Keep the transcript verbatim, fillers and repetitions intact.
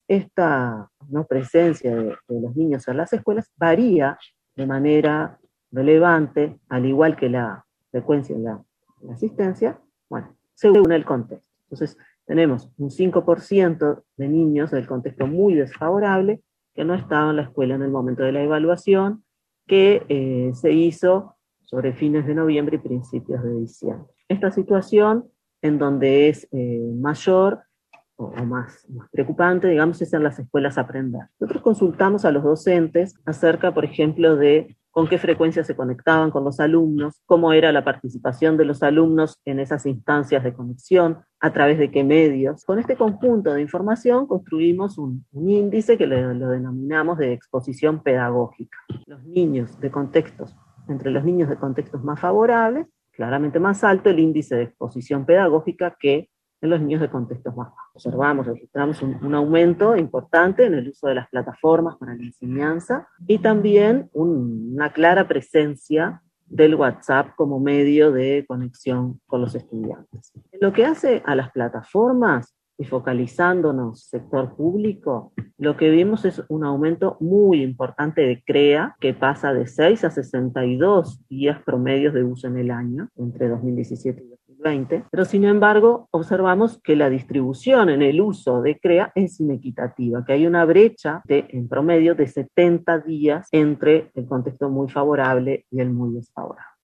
esta no presencia de, de los niños en las escuelas varía de manera relevante, al igual que la frecuencia en la, la asistencia, bueno, según el contexto. Entonces, tenemos un cinco por ciento de niños del contexto muy desfavorable que no estaban en la escuela en el momento de la evaluación, que eh, se hizo sobre fines de noviembre y principios de diciembre. Esta situación, en donde es eh, mayor o, o más, más preocupante, digamos, es en las escuelas aprender. Nosotros consultamos a los docentes acerca, por ejemplo, de con qué frecuencia se conectaban con los alumnos, cómo era la participación de los alumnos en esas instancias de conexión, a través de qué medios. Con este conjunto de información construimos un, un índice que lo, lo denominamos de exposición pedagógica. Los niños de contextos, entre los niños de contextos más favorables, claramente más alto el índice de exposición pedagógica que en los niños de contextos más bajos. Observamos, registramos un, un aumento importante en el uso de las plataformas para la enseñanza y también un, una clara presencia del WhatsApp como medio de conexión con los estudiantes. En lo que hace a las plataformas, y focalizándonos sector público, lo que vimos es un aumento muy importante de CREA, que pasa de seis a sesenta y dos días promedios de uso en el año, entre dos mil diecisiete y dos mil veinte, pero sin embargo observamos que la distribución en el uso de CREA es inequitativa, que hay una brecha de, en promedio de setenta días entre el contexto muy favorable y el muy desfavorable.